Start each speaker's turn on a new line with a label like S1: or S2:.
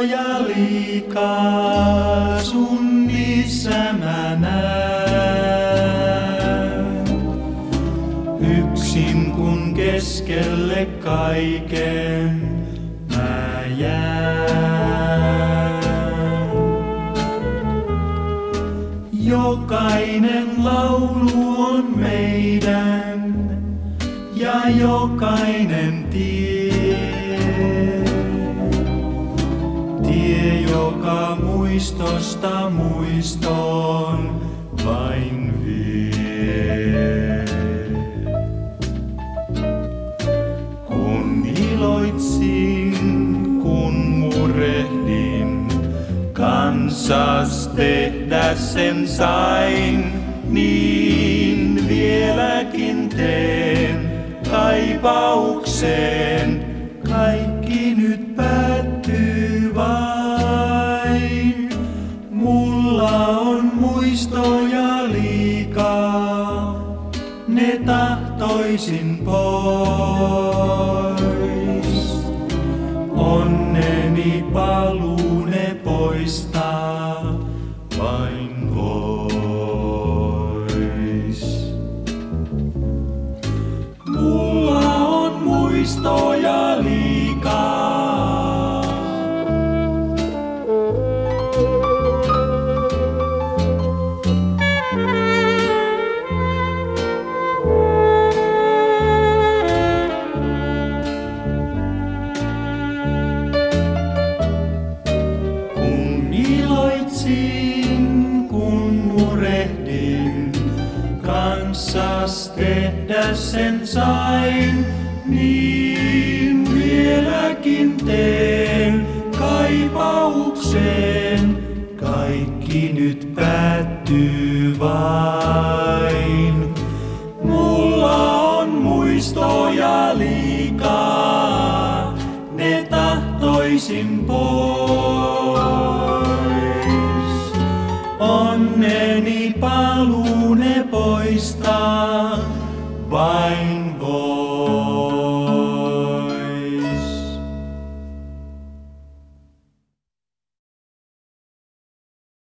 S1: muistoja liikaa sun niissä mä näen. Yksin kun keskelle kaiken mä jään. Jokainen laulu on meidän ja jokainen tie, joka muistosta muistoon vain vie. Kun iloitsin, kun murehdin, kanssas tehdä sen sain, niin vieläkin teen kaipaukseen. Kaikki nyt päättyy vain. Mulla on muistoja liikaa, ne tahtoisin pois. Onneni paluu ne poistaa vain vois. Mulla on muistoja liikaa. Kun iloitsin, kun murehdin, kanssas tehdä sen sain, niin vieläkin teen kaipaukseen. Kaikki nyt päättyy vain. Mulla on muistoja liikaa, ne tahtoisin pois. Onneni paluu ne poistaa vain voi.